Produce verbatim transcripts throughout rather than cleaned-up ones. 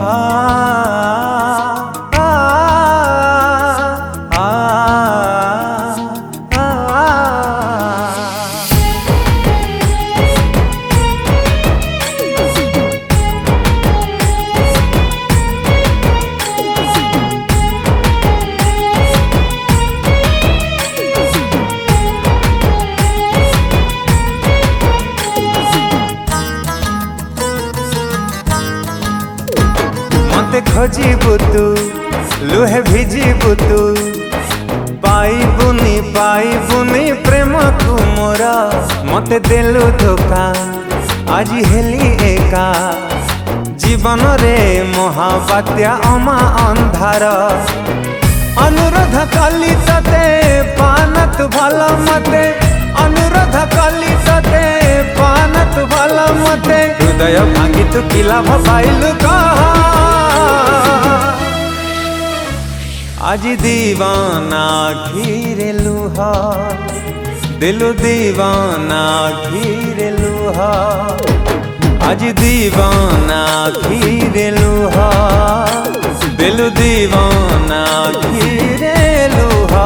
आ, आ, आ, आ, आ। मते खोजिबु तू लुहे भिजिबु तू पाइबुनी पाइबुनी प्रेम तू मोरा मते देलु धोखा आज हेली एका जीवन रे महाबात्या अमा अंधार अनुरोध कली तते पानत भल मते अनुरोध कली तते पानत भल मते हृदय भांगी तू कि लाभ पाइलु कहा आज दीवाना घिरे लुहा दिलु दीवाना घिरे लुहा आज दीवाना घिरे लुहा दिलु दीवाना घिरे लुहा।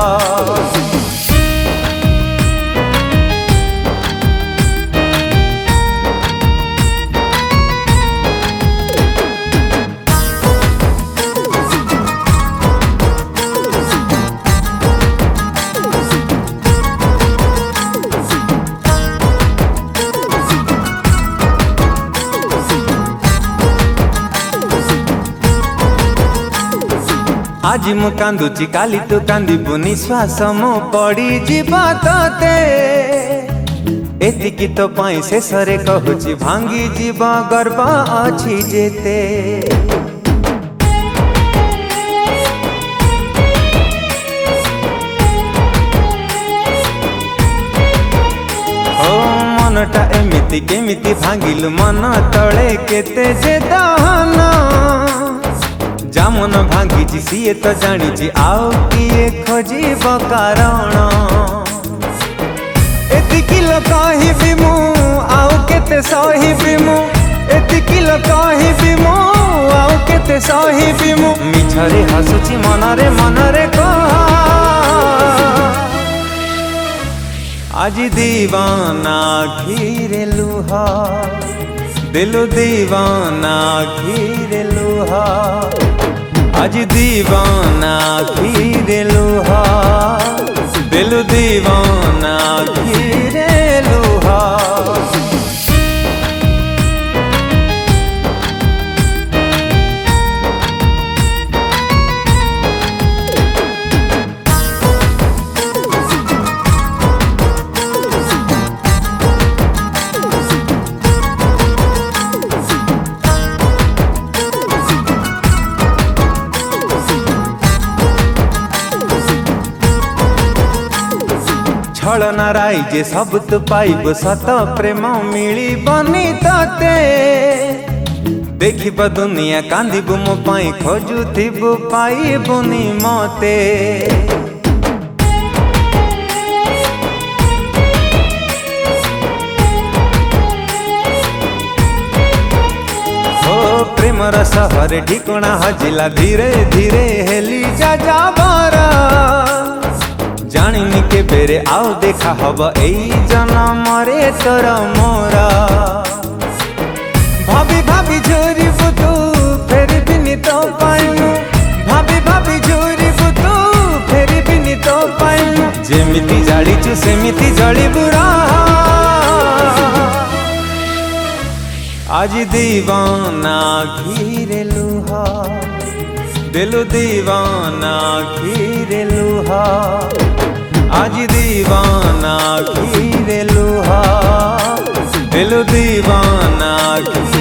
आज मु कांदुची काली तू कांदीबु निश्वास मो पड़ी जीवा तते एतिकी तो पाई शेषरे कहूची भांगी जीवा गर्व अछि जेते ओ मनटा एमिति केमिति भांगिलु मन तळे केते जे दहना जामन भांगी सीए तो जानी आउ किए खोजीब कारण एतिकी कहबी मु आउ केते सहिबी मु एतिकी कहबी मु आउ केते सहिबी मु मिछरे हसुची मनरे मनरे कह आज दीवाना घिरे लुहा दिलु दीवाना घिरे लुहा आज दीवाना घिरे लुहा दिलु दीवाना घिरे लुहा। छलना राई जे सब तु पाइब सत प्रेम मिली बनी तते देखिब दुनिया कांदिबु मो पाई खोजुथिबु पाइबुनी मते ओ प्रेमर सहर ठिकଣା हजिला धीरे धीरे हेली जा जाबरा जानिनी के बेरे आओ देखा हब एई जन्म रे तोर मोरा भाभी भाभी जोरी बुतू फेर बिनी तो पाइनु भाभी भाभी जोरी बुतू फेर बिनी तो पाइनु जेमिति जालिचु सेमिति जलिबु रहा आज दीवाना घिरे लुहा दिलु दीवाना घिरे लुहा आज दीवाना घिरे लुहा दिलु दीवाना घिरे